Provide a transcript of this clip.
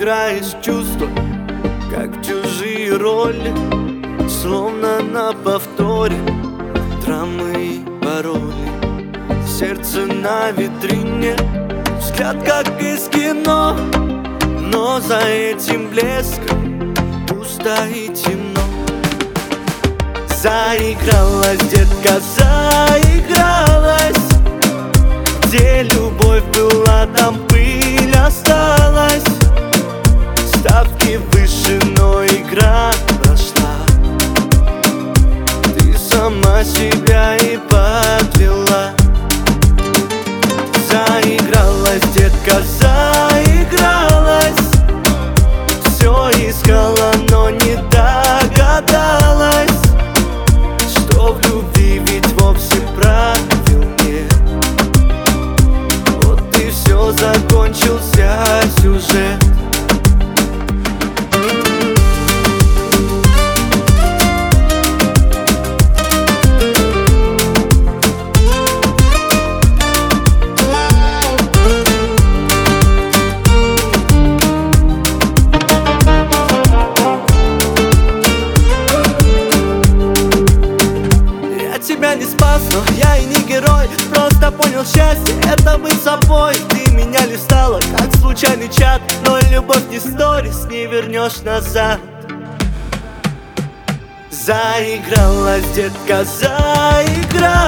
играешь чувства, как в чужие роли, словно на повторе драмы и пароли. Сердце на витрине, взгляд как из кино, но за этим блеском пусто и темно. Заигралась, детка, заигралась. Где любовь была, там пыль осталась. Ставки выше, но игра прошла. Ты сама себя и подвела. Заигралась, детка, заигралась. Все искала, но не догадалась, что в любви ведь вовсе правил нет. Вот и все, закончился сюжет. Тебя не спас, но я и не герой. Просто понял счастье, это быть собой. Ты меня листала, как случайный чат, но любовь не сторис, не вернешь назад. Заигралась, детка, заигралась.